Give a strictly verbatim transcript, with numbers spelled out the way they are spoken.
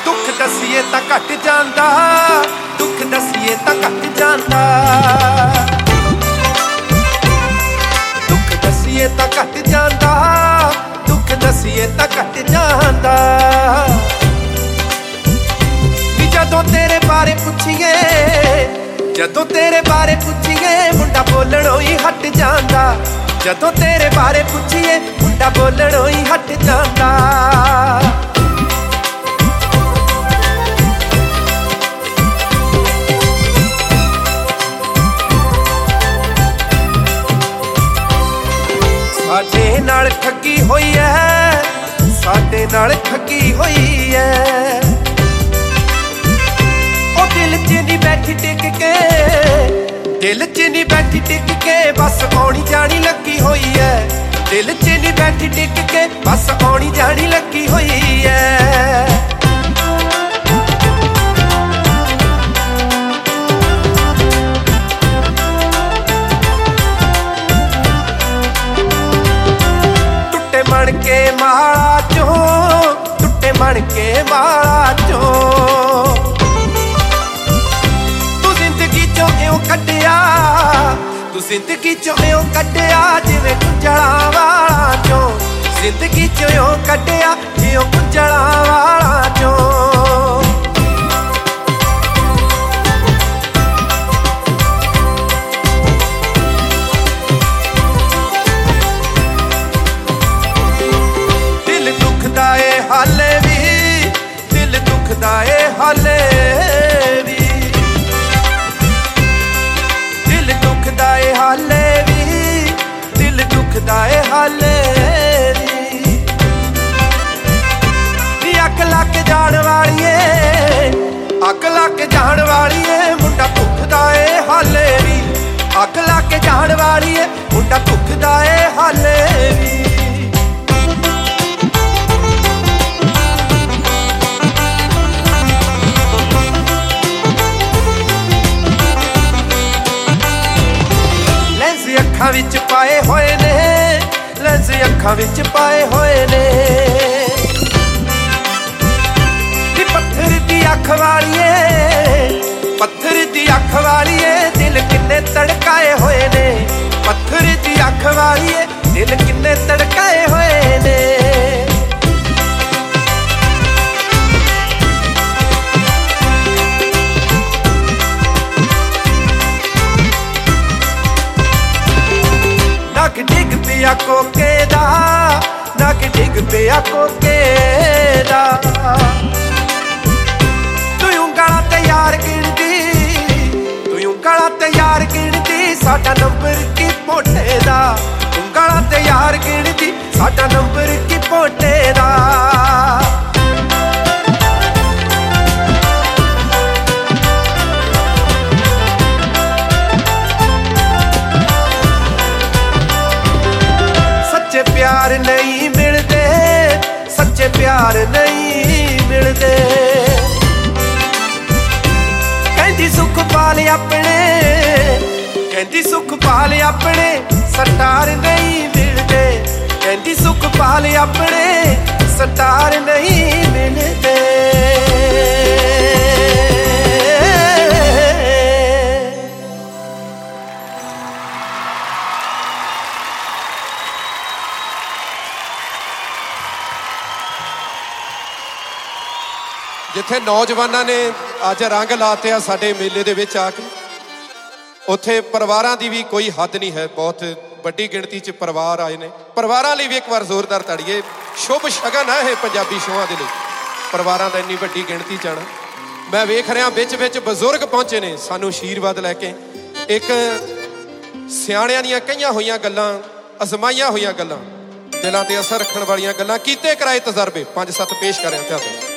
दुख दसीए तां घट जांदा, दुख दसीए तां घट जांदा, दुख दसीए तां घट जांदा, दुख दसीए तां घट जांदा। नी जदों तेरे बारे पुछीए, जदों तेरे बारे पुछीए मुंडा बोलणों ही हट जांदा, जदों तेरे बारे पुछीए मुंडा बोलणों ही हट जांदा। साडे नाल ठगी होई है, साडे नाल ठगी होई है, ओ दिल च नहीं बैठी टिक के, दिल च नहीं बैठी टिक के बस आउणी जानी लगी होई है, दिल च नहीं बैठी टिक के बस आउणी जानी लगी होई है। टुट्टे मन के माला चों, टुट्टे मन के माला चों कटिया, तू जिंदगी चों इउं कटिया जिवें कुंजड़ा वाला चों, जिंदगी चों इउं कटिया जिवें कुंजड़ा वाला चों। दिल दुखदा ए हाले भी, दिल दुखदा ए हाले भी, दुखदा ए हाले भी, दिल दुखदा ए हाले भी। नी अग लग जाण वालीए, अग लग जाण वालीए मुंडा दुखदा ए हाले भी, अग लग जाण वालीए मुंडा दुखदा ए हाले भी। अखां विच पाए होए ने, लेंस अखां विच पाए होए ने, नी पत्थर दी अख वालीए, पत्थर दी अख वालीए दिल किन्ने तड़काए होए ने, पत्थर दी अख वालीए दिल किन्ने तड़काए होए ने। नग डिग पिया कोके दा, नग डिग पिया कोके दा, तू उंगला ते यार गिनदी, तू उंगला ते यार गिनदी साडा नंबर की पोटे दा, उंगला ते यार गिनदी साडा नंबर की पोटे दा। सच्चे प्यार नहीं मिलते, सच्चे प्यार नहीं मिलते, कहंदी सुख पाल अपने, कहंदी सुख पाल अपने सटार नहीं मिलते, कहंदी सुख पाल अपने सटार नहीं मिलते। जिथे नौजवानों ने अज रंग लाते आ साडे मेले दे विच आके, उत्थे परिवारां दी भी कोई हद नहीं है, बहुत वड्डी गिणती च परिवार आए ने। परिवारां लई भी एक बार जोरदार ताड़ीए, शुभ शगन है पंजाबी शोआं दे लई, परिवारां दा इन्नी वड्डी गिणती च आना। मैं वेख रहा विच विच बजुर्ग पहुंचे ने सानू आशीर्वाद लैके, एक सियाणियां दीयां कईयां होईयां गल्लां, अजमाईयां होईयां गल्लां, दिलां ते असर रखण वालीआं गल्लां, कीते कराए तजर्बे पंज सत्त पेश कर रहा ध्यान।